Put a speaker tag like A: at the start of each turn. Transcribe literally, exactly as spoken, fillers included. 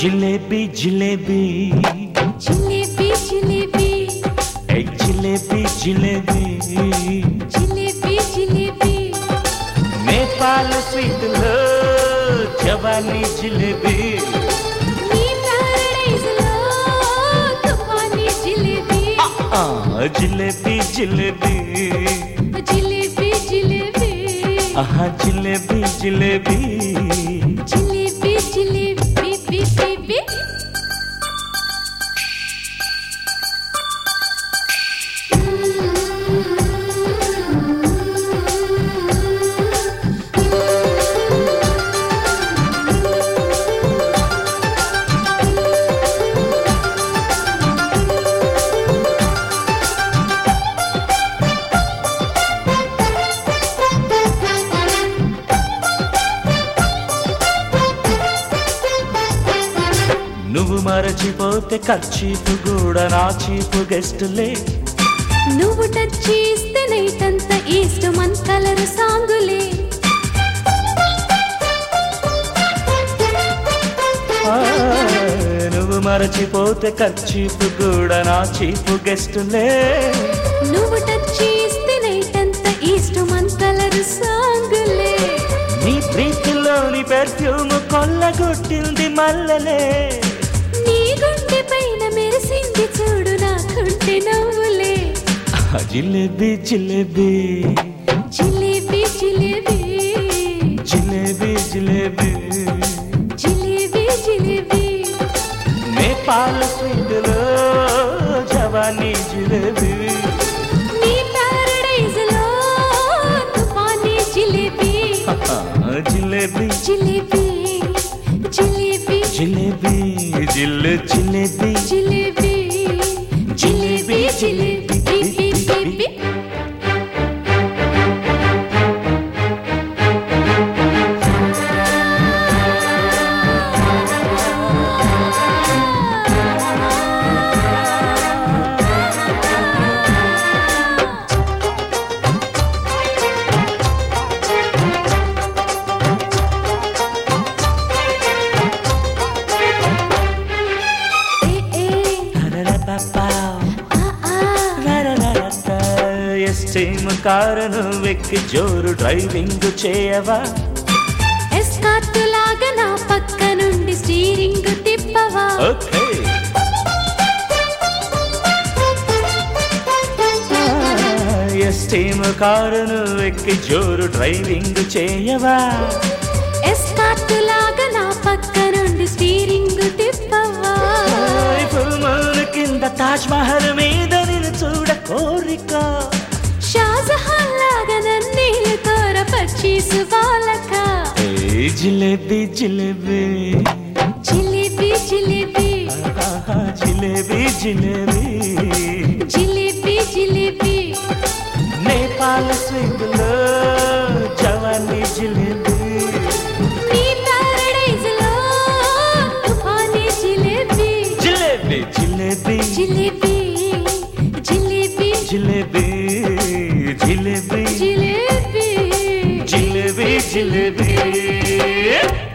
A: జిలేబీ జిలేబీ
B: జిలేబీ జిలేబీ
A: ఏ జిలేబీ జిలేబీ
B: జిలేబీ జిలేబీ
A: నేపాల్ స్వీట్ లో జవానీ జిలేబీ
B: నీ ప్యారడైజ్ లో తుఫానీ జిలేబీ
A: జిలేబీ జిలేబీ
B: జిలేబీ జిలేబీ
A: ఆహా జిలేబీ జిలేబీ
B: జిలేబీ జిలేబీ బీ బీ బీ
A: నువ్వు మరచిపోతే ఖర్చీపు కూడా నా చీపు గెస్టులే
B: నువ్వు టచ్ చేస్తే నైట్ అంతా ఈస్ట్ మన్ కలర్ సాంగులే
A: ఆ, నువ్వు మరచిపోతే ఖర్చీపు కూడా నా చీపు గెస్టులే
B: నువ్వు టచ్ చేస్తే నైట్ అంతా ఈస్ట్ మన్ కలర్ సాంగులే
A: నీ ప్రీతిలోని పెర్ఫ్యూమ్ కొల్లగొట్టింది మల్లలే
B: నీ గుండె పైన మెరిసింది చూడు నాకుంటే నవ్వులే
A: ఆ, జిలేబీ జిలేబీ
B: జిలేబీ జిలేబీ
A: జిలేబీ జిలేబీ
B: జిలేబీ జిలేబీ
A: నేపాల్ స్వీట్ లో జవానీ జిలేబీ
B: నీ ప్యారడైజ్ లో తుఫానీ జిలేబీ
A: జిలేబీ
B: జిలేబీ జిలేబీ
A: జిలేబీ జిల్ జిలేబీ
B: జిలేబీ జిలేబీ జిలేబీ బీ బీ బీ బీ
A: ఎస్టీమ్ కారును వెక్కి జోరు డ్రైవింగ్ చేయవా
B: ఎస్కార్ట్ లాగా నా పక్క నుండి స్టీరింగ్ తిప్పవా
A: ఓకే ఎస్టీమ్ కారును వెక్కి జోరు డ్రైవింగ్ చేయవా
B: ఎస్కార్ట్ లాగా నా పక్క నుండి స్టీరింగ్ తిప్పవా
A: ఫుల్ మూన్ కింద తాజ్ మహల్ మీద నిన్ను చూడ కోరిక
B: షాజహాన్ లాగా నన్నేలు కోర పచ్చీసు బాలక
A: ఏ జిలేబీ జిలేబీ
B: జిలేబీ జిలేబీ
A: ఆహా, జిలేబీ జిలేబీ
B: జిలేబీ జిలేబీ
A: నేపాల్ స్వీట్ లో జవానీ జిలేబీ
B: నీ ప్యారడైజ్ లో తుఫానీ జిలేబీ
A: జిలేబీ జిలేబీ
B: జిలేబీ జిలేబీ
A: జిలేబీ జిలేబీ
B: జిలేబీ
A: జిలేబీ జిలేబీ